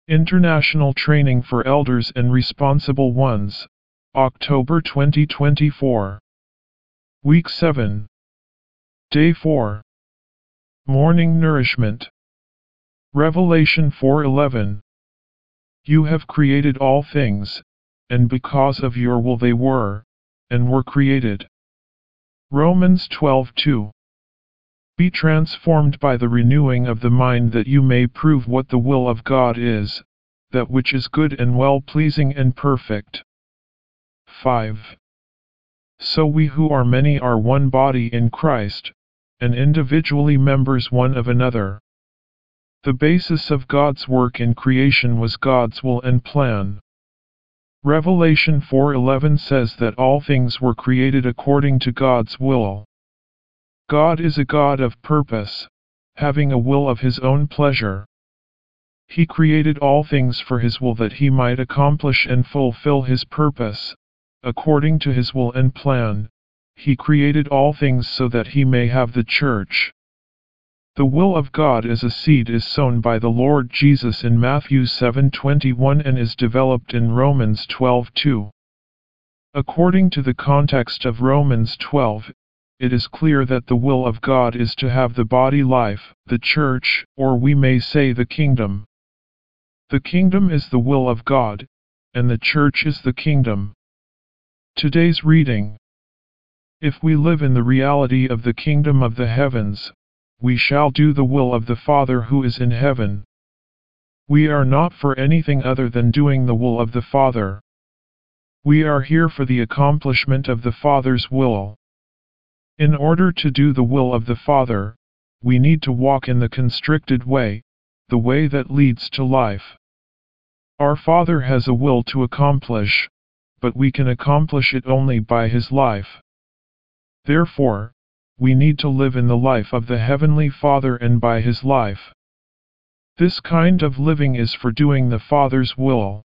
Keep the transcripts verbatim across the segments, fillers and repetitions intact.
International Training for Elders and Responsible Ones, October twenty twenty-four. Week seven. Day four. Morning Nourishment. Revelation four eleven. You have created all things, and because of your will they were, and were created. Romans twelve two. Be transformed by the renewing of the mind that you may prove what the will of God is, that which is good and well-pleasing and perfect. five. So we who are many are one body in Christ, and individually members one of another. The basis of God's work in creation was God's will and plan. Revelation four eleven says that all things were created according to God's will. God is a God of purpose, having a will of His own pleasure. He created all things for His will that He might accomplish and fulfill His purpose. According to His will and plan, He created all things so that He may have the church. The will of God as a seed is sown by the Lord Jesus in Matthew seven twenty-one and is developed in Romans twelve two. According to the context of Romans twelve, it is clear that the will of God is to have the body life, the church, or we may say the kingdom. The kingdom is the will of God, and the church is the kingdom. Today's reading. If we live in the reality of the kingdom of the heavens, we shall do the will of the Father who is in heaven. We are not for anything other than doing the will of the Father. We are here for the accomplishment of the Father's will. In order to do the will of the Father, we need to walk in the constricted way, the way that leads to life. Our Father has a will to accomplish, but we can accomplish it only by His life. Therefore, we need to live in the life of the Heavenly Father and by His life. This kind of living is for doing the Father's will.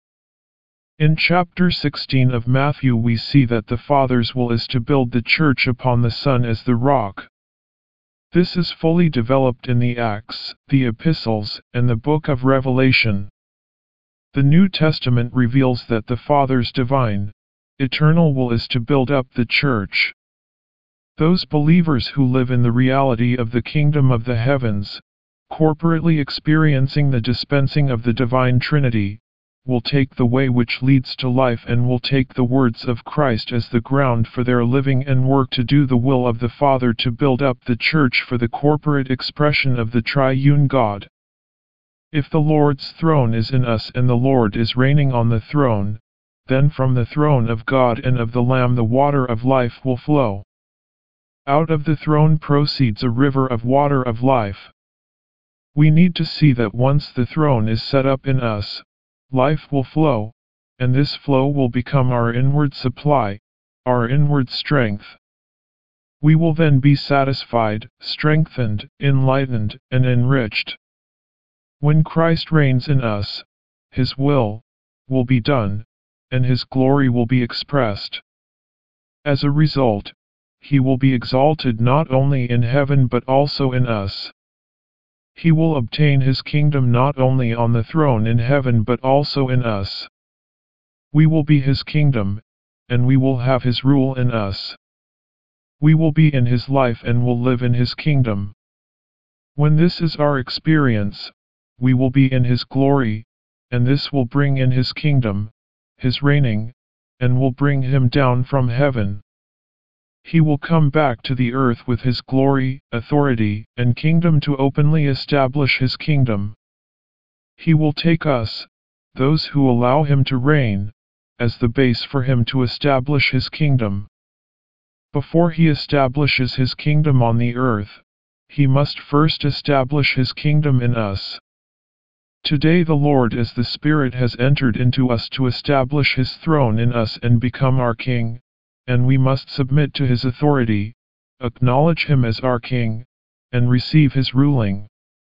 In chapter sixteen of Matthew we see that the Father's will is to build the church upon the Son as the rock. This is fully developed in the Acts, the Epistles, and the book of Revelation. The New Testament reveals that the Father's divine, eternal will is to build up the church. Those believers who live in the reality of the kingdom of the heavens, corporately experiencing the dispensing of the divine Trinity, will take the way which leads to life and will take the words of Christ as the ground for their living and work to do the will of the Father to build up the church for the corporate expression of the triune God. If the Lord's throne is in us and the Lord is reigning on the throne, then from the throne of God and of the Lamb the water of life will flow. Out of the throne proceeds a river of water of life. We need to see that once the throne is set up in us, life will flow, and this flow will become our inward supply, our inward strength. We will then be satisfied, strengthened, enlightened, and enriched. When Christ reigns in us, His will will be done, and His glory will be expressed. As a result, He will be exalted not only in heaven but also in us. He will obtain His kingdom not only on the throne in heaven but also in us. We will be His kingdom, and we will have His rule in us. We will be in His life and will live in His kingdom. When this is our experience, we will be in His glory, and this will bring in His kingdom, His reigning, and will bring Him down from heaven. He will come back to the earth with His glory, authority, and kingdom to openly establish His kingdom. He will take us, those who allow Him to reign, as the base for Him to establish His kingdom. Before He establishes His kingdom on the earth, He must first establish His kingdom in us. Today the Lord as the Spirit has entered into us to establish His throne in us and become our King, and we must submit to His authority, acknowledge Him as our King, and receive His ruling.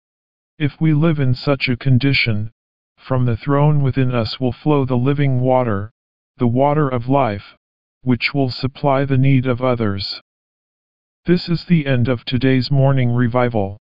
If we live in such a condition, from the throne within us will flow the living water, the water of life, which will supply the need of others. This is the end of today's morning revival.